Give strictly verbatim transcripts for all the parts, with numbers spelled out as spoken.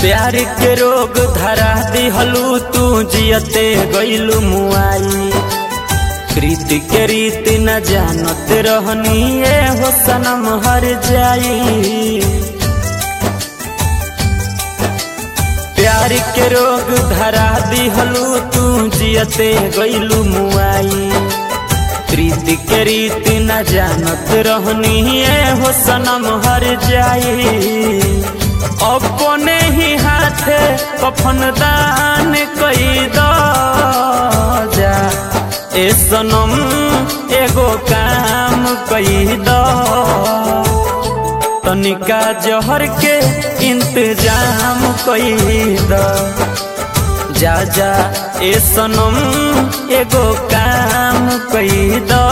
प्यार के रोग धरा दिहलू तू जियते गईलू मुआई। प्रीति के रीत न जानत रहनी ए हो सनम हर जाई। प्यार के रोग धरा दिहलू तू जियते गईलू मुआई। प्रीति के रीत न जानत रहनी ए हो सनम हर जाई। अपने ही हाथे कफन दान कई दो जा ए सनम एगो काम कई दो। तनिका जहर के इंतजाम कई दो जा जा ए सनम एगो काम कई दो।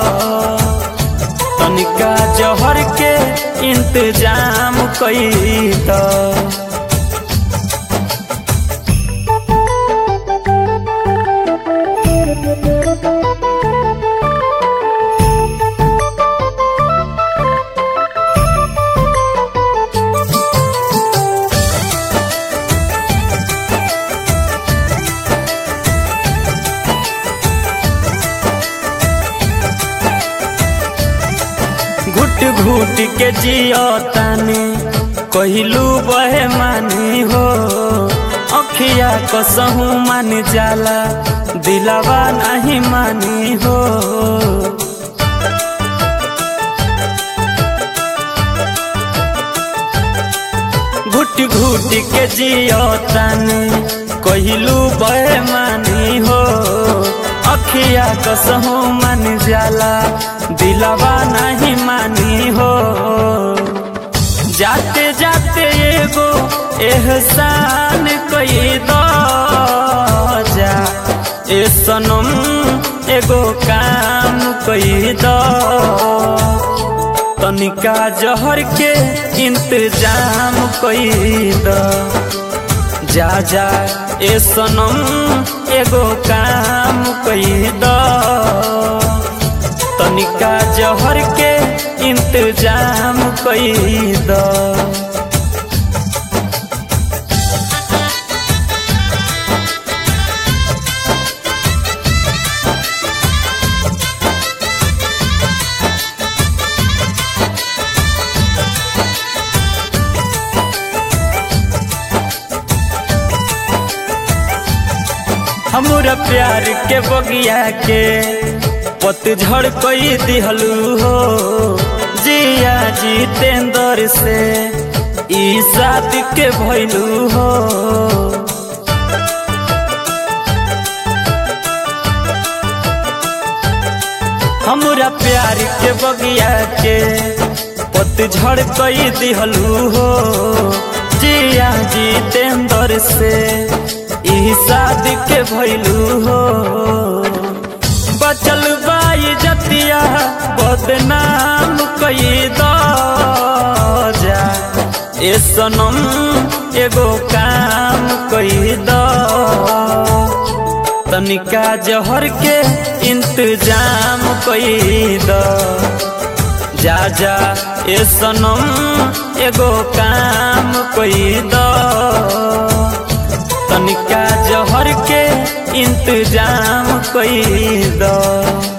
तनिका जहर के इंतजाम कई दो। घुट घुट के जियो तानी कहलू बहे मानी हो। अखिया कसहू मान जाला दिलावा नहीं मानी हो। घुट घुट के जियो तानी कहलू बहे मानी हो। अखिया कसहू मान जाला दिलावा नहीं मानी हो। जाते जाते एगो एहसान कई दो जा ए सनम एगो काम कई दो। तनिका जहर के इंतजाम कई दो जा जा ए सनम एगो काम कई दो। तनिका जहर के इंतजाम कई दो। हमरा प्यार के बगिया के पतझड़ कई दिहलू हो। जिया जितेंद्र से ई शादी के भइलू हो। हमरा प्यार के बगिया के पतझड़ कई दिहलू हो। जिया जितेंद्र से ई शादी के भइलू हो। बचल बाई जतिया बदनाम कई दो जा ए सनम एगो काम कई दो। तनिका जहर के इंतजाम कई दो जा जा ए सनम एगो काम कई दो। तनिका जहर के इंतजाम कई दो।